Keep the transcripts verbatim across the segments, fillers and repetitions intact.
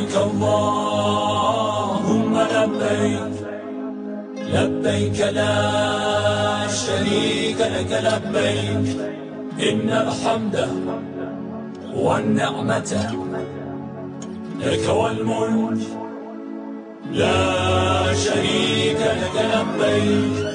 لبيك اللهم لبيك لبيك لا شريك لك لبيك إن الحمد والنعمة لك والملك لا شريك لك لبيك.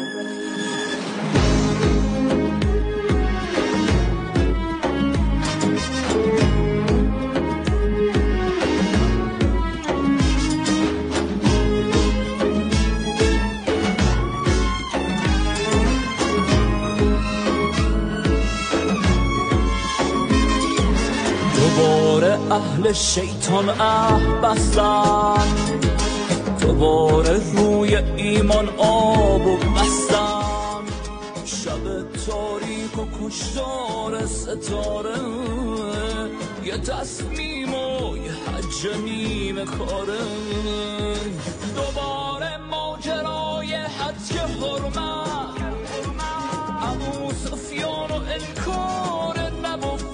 دوباره اهل شیطان اه بستن، دوباره روی ایمان آب و بستن. شب تاریک و کشتار ستاره، یه تصمیم و یه حج نیمه کاره. دوباره ماجرای حج حرمت، ابو سفیان و انکار نبوت.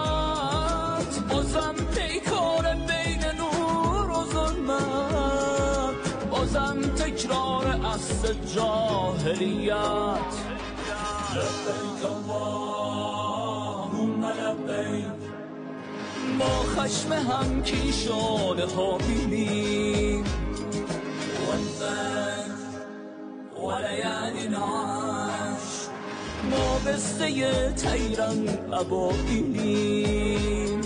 بازم پیکار بین نور و ظلمت، بازم تکرار اصل جاهلیت. لبیک اللهم لبیک ما خشم هم کیشانه ها بینیم، والفجر وليالي العشر ما بسته تیرن ابابیلیم.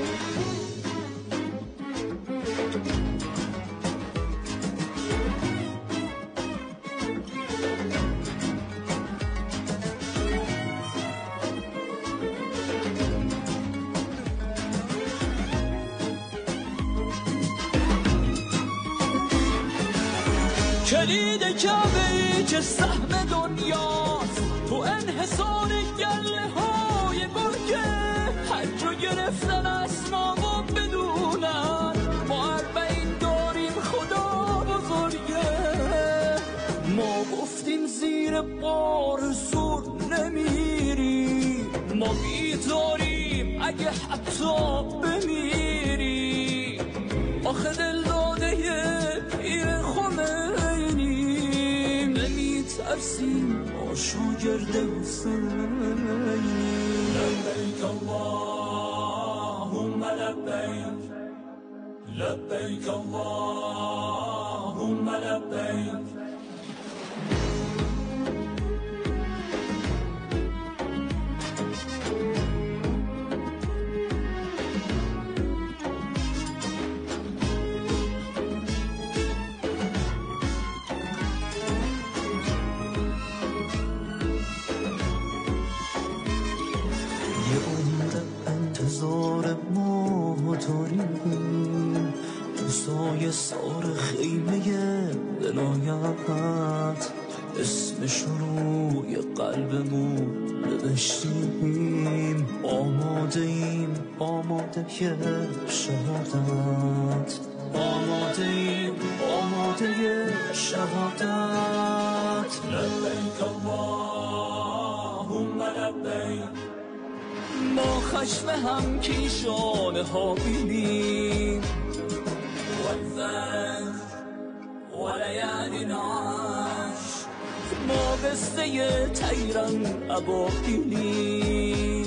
کلید کعبه‌ای که سهم دنیاست، تو انحصار گله های گرگه. حج رو گرفتن اسما و بدونن، ما اربعین داریم خدا بزرگه. ما گفتیم زیر بار زور نمیریم، ما بیداریم اگه حتی بمیریم. آخه دل داده پیر خمینیم، نمیترسیم با شاگرد حسینیم. لبيك اللهم لبيك لبيك اللهم لبيك انتظار ما داریم، تو سایه سار خیمه ولایت. اسمش روی قلبمون نوشتیم، آماده ایم آماده شهادت. آماده ایم آماده شهادت. لبيك اللهم لبيك ما خشم هم کیشانه ها بینیم، والفجر وليالي العشر ما بسته تیرن ابابیلیم.